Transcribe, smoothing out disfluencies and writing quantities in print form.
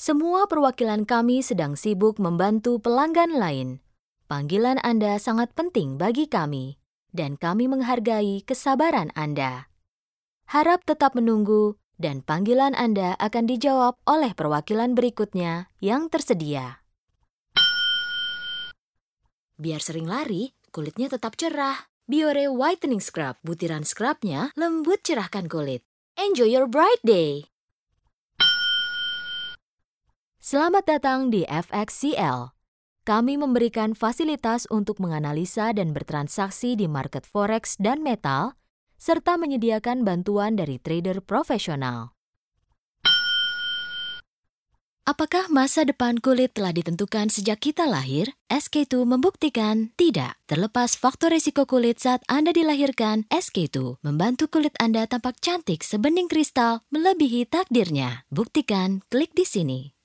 Semua perwakilan kami sedang sibuk membantu pelanggan lain. Panggilan Anda sangat penting bagi kami, dan kami menghargai kesabaran Anda. Harap tetap menunggu, dan panggilan Anda akan dijawab oleh perwakilan berikutnya yang tersedia. Biar sering lari, kulitnya tetap cerah. Biore Whitening Scrub, butiran scrubnya lembut cerahkan kulit. Enjoy your bright day! Selamat datang di FXCL. Kami memberikan fasilitas untuk menganalisa dan bertransaksi di market forex dan metal, serta menyediakan bantuan dari trader profesional. Apakah masa depan kulit telah ditentukan sejak kita lahir? SK2 membuktikan tidak. Terlepas faktor risiko kulit saat Anda dilahirkan, SK2 membantu kulit Anda tampak cantik sebening kristal melebihi takdirnya. Buktikan, klik di sini.